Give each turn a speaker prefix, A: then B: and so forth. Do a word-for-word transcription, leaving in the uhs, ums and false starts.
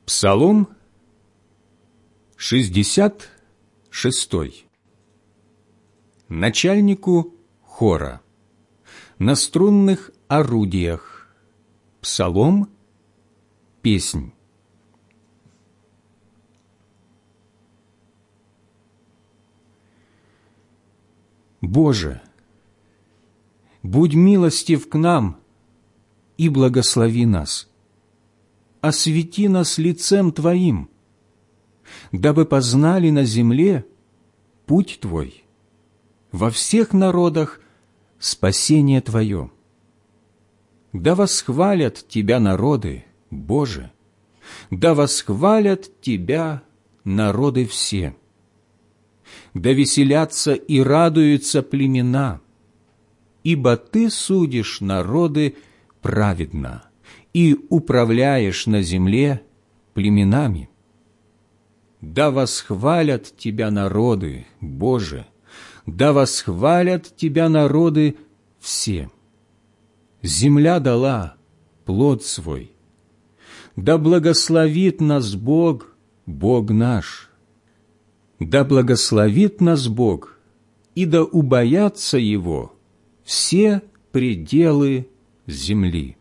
A: Псалом шестьдесят шестой. Начальнику хора на струнных орудиях. Псалом, песнь. Боже, будь милостив к нам и благослови нас. Освети нас лицем Твоим, дабы познали на земле путь Твой, во всех народах спасение Твое. Да восхвалят Тебя народы, Боже, да восхвалят Тебя народы все. Да веселятся и радуются племена, ибо Ты судишь народы праведно и управляешь на земле племенами. Да восхвалят Тебя народы, Боже, да восхвалят Тебя народы все. Земля дала плод свой. Да благословит нас Бог, Бог наш. Да благословит нас Бог, и да убоятся Его все пределы земли.